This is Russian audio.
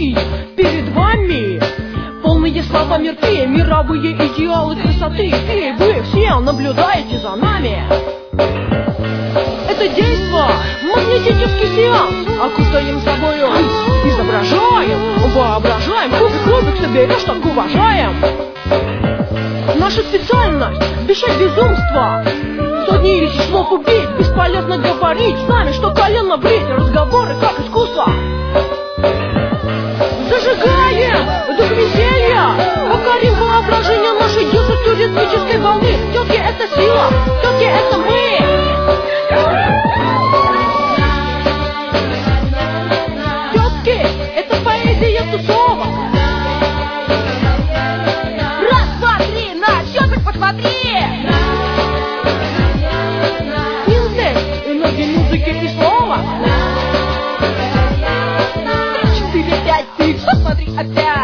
И перед вами полные слова мертвее, мировые идеалы красоты. И вы все наблюдаете за нами. Это действо, магнетический сеанс. Окутаем собою, изображаем, воображаем. Кубик соберешь, так уважаем. Наша специальность — дышать безумство. Сотни или слов убить, бесполезно говорить с нами, что колено брить. Разговоры как искусство. Зажигаем дух веселья, покорим воображение нашей дюжестью ритмической волны. Тетки — это сила, тетки — это мы. Тетки — это поэзия тусовок. Раз, два, три, на теток посмотри. Интеллект, энергия музыки и слова. 4, 5, ты посмотри опять.